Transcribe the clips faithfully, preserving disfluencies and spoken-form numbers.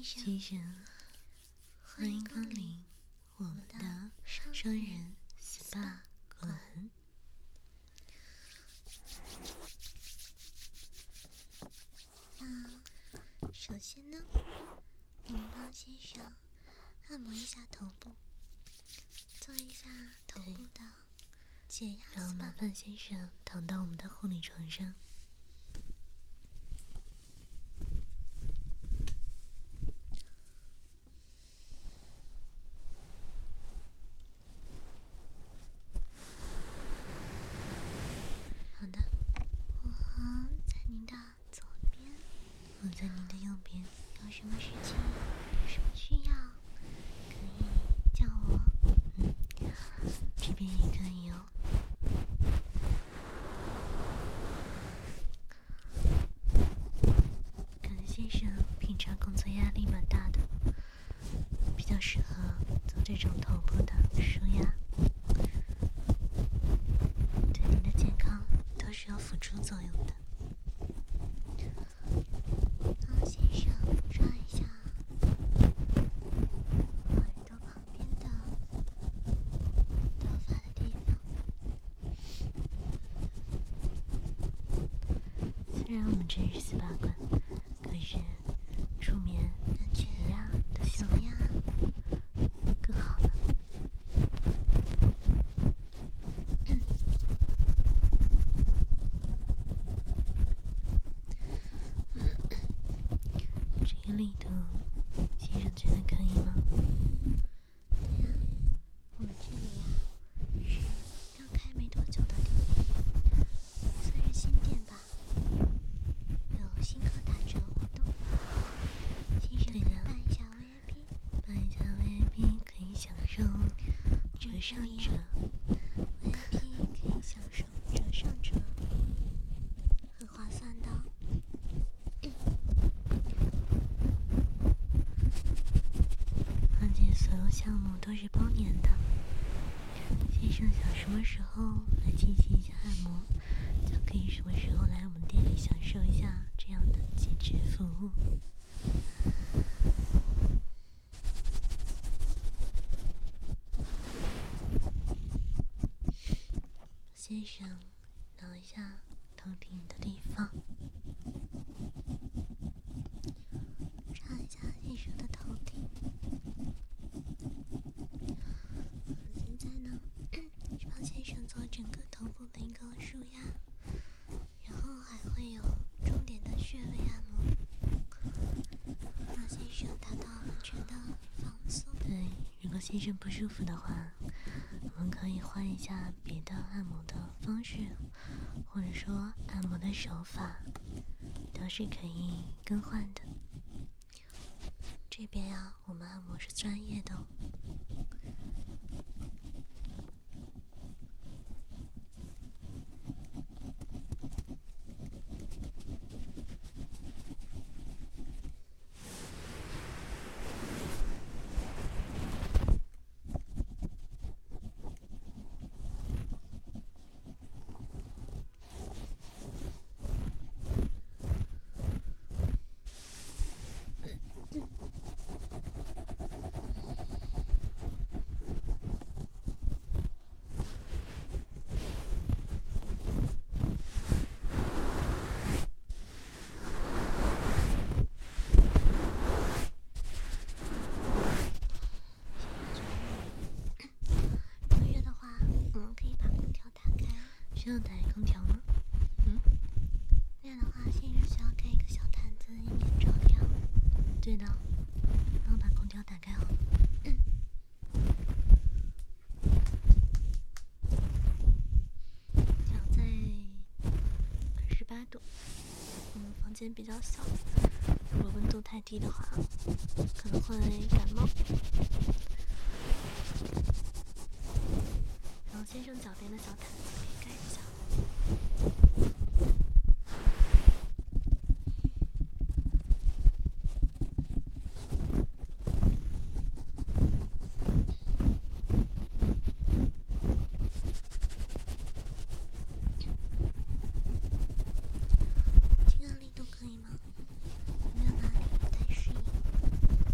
先生，欢迎光临我们的双人 S P A 馆。 那首先呢，我们帮先生按摩一下头部，做一下头部的解压 S P A。 然后麻烦先生躺到我们的护理床上。 好的，我在您的左边， 我在您的右边。 有什么事情，有什么需要，可以叫我。 嗯，这边也可以哦。可能先生平常工作压力蛮大的，比较适合做这种头部的舒压，对您的健康都是有辅助作用的。 帮先生抓一下耳朵旁边的头发的地方。 虽然我们这是 S P A 馆，可是助眠、解压的效果更好了。这个力度，先生觉得可以吗？ 对呀，我们这里呀是刚开没多久的店，算是新店吧，有新客打折活动，先生可以办一下 V I P， 办一下 V I P 可以享受折上折 ，V I P 可以享受折上折，很划算的。 而且所有项目都是包年的。先生想什么时候来进行一下按摩，就可以什么时候来我们店里享受一下这样的极致服务。先生，挠一下头顶的地方， 抓一下先生的头顶。现在呢，是帮先生做整个头部的一个舒压，然后还会有重点的穴位按摩，让先生达到完全的放松。 对，如果先生不舒服的话，我们可以换一下别的按摩的方式，或者说按摩的手法，都是可以更换的。 这边呀，我们按摩是专业的哦。 需要打空调吗？嗯， 那样的话，先生需要开一个小毯子，以免着凉。 对的，帮我把空调打开好了。 嗯。 调在二十八度。嗯，房间比较小，如果温度太低的话，可能会感冒。然后先生脚边的小毯子可以盖一下。 这个力度可以吗？有没有哪里不太适应？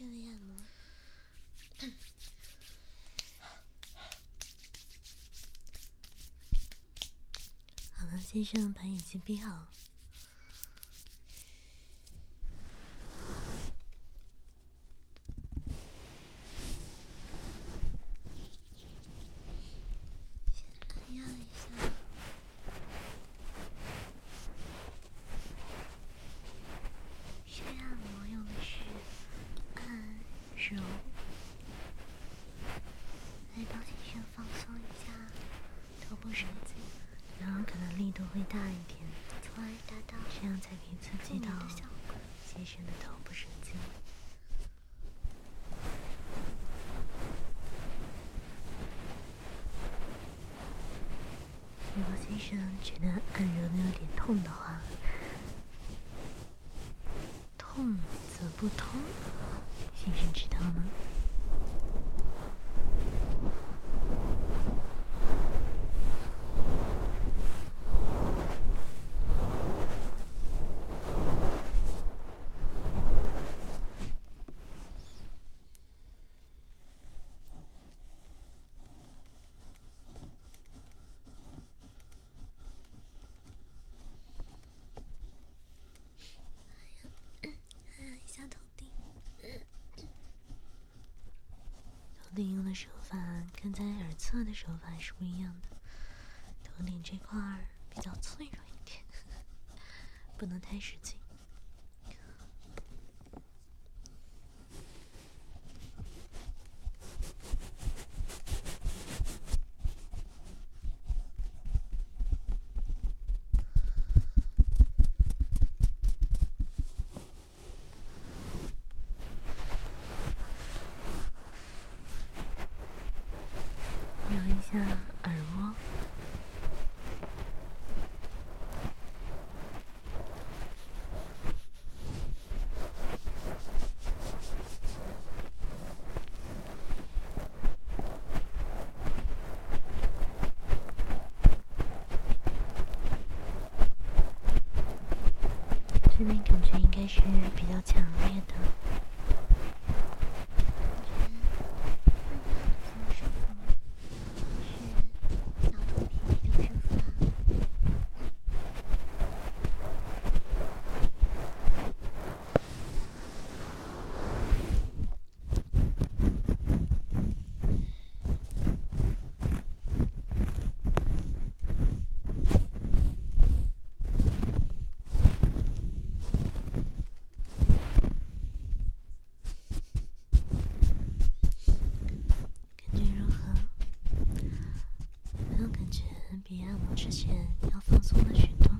这里按摩。 好了，先生，把眼睛闭好。 先按压一下。这按摩用的是按揉，来帮先生放松一下头部神经， 然后可能力度会大一点， 从而达到这样才可以刺激到的效果。 先生的头部神经。如果先生觉得按揉的有点痛的话，痛则不通，先生知道吗？ 按一下头顶。 头顶用的手法跟在耳侧的手法是不一样的，头顶这块儿比较脆弱一点，不能太使劲。摇一下耳蜗，这边感觉应该是比较强烈的。比按摩之前要放松了许多。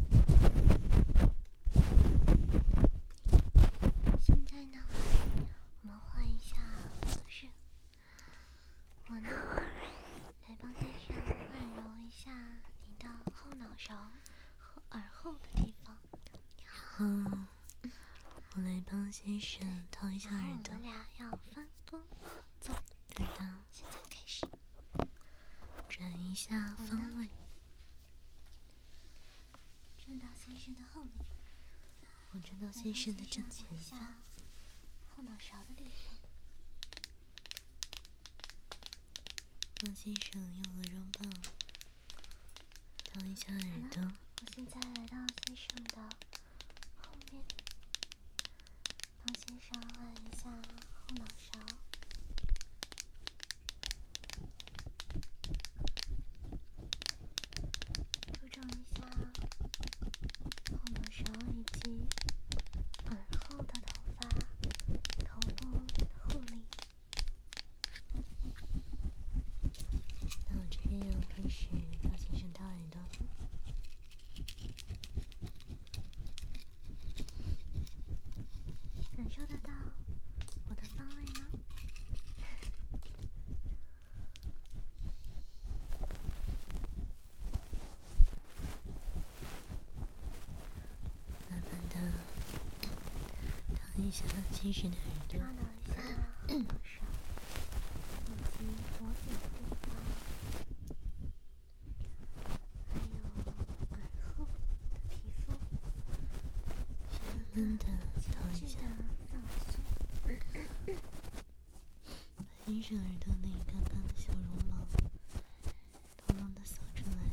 现在呢，我们换一下姿势，我呢来帮先生按揉一下你的后脑勺和耳后的地方。 然后我来帮先生掏一下耳朵。 我们俩要分工合作。 对的。 现在开始。 转一下方位， 转到先生的后面。 我转到先生的正前方。 后脑勺的地方。 帮先生用鹅绒棒掏一下耳朵。 我现在来到先生的后面，帮先生按一下后脑勺。注重一下后脑勺以及耳后的头发、头部护理。 那我这边要开始帮先生掏耳朵。 感受得到我的方位吗？ 慢慢的掏一下先生的耳朵， 抓挠一下后脑勺以及脖子的地方，还有耳后的皮肤， 慢慢的掏一下。 放松。 生耳朵那一根根的小绒毛，统统的扫出来。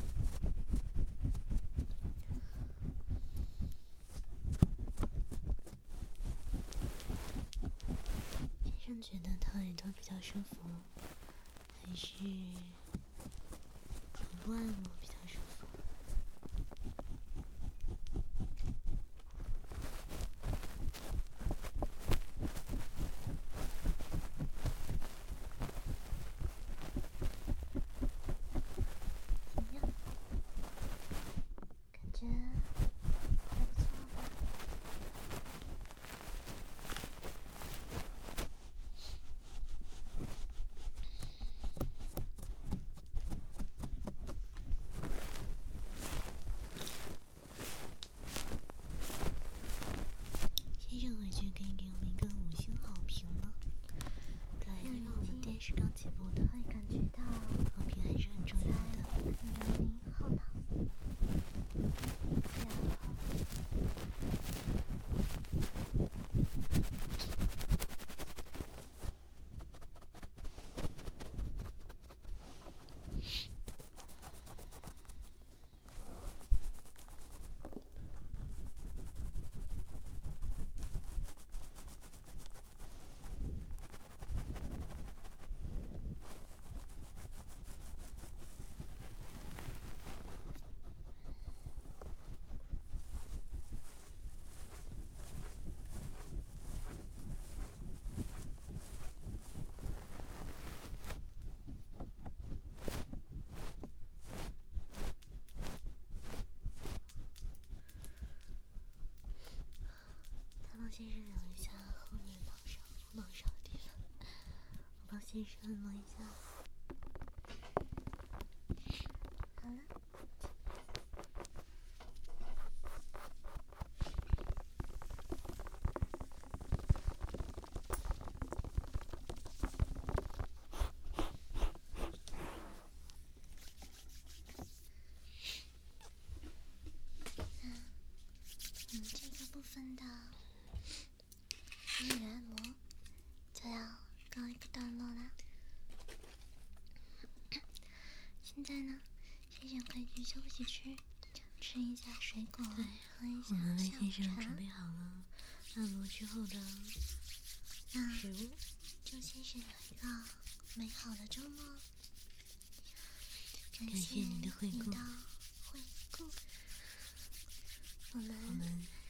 先生觉得掏耳朵比较舒服，还是头部按摩比较舒服？ 怎么样？感觉还不错吧？ 先生回去可以给我们一个五星好评了。对，因为我们店是刚起步的， 会感觉到好评还是很重要的。 在您后脑再帮先生揉一下后面脑勺、后脑勺的地方，我帮先生按摩一下。 好了。嗯，这个部分的内按摩就要告一个段落啦。现在呢，先生可以去休息区吃一下水果，喝一下我们为下午茶先生准。备好了按摩之后的那食物。 祝先生有一个美好的周末。感感谢你的惠顾你的惠顾。我们我们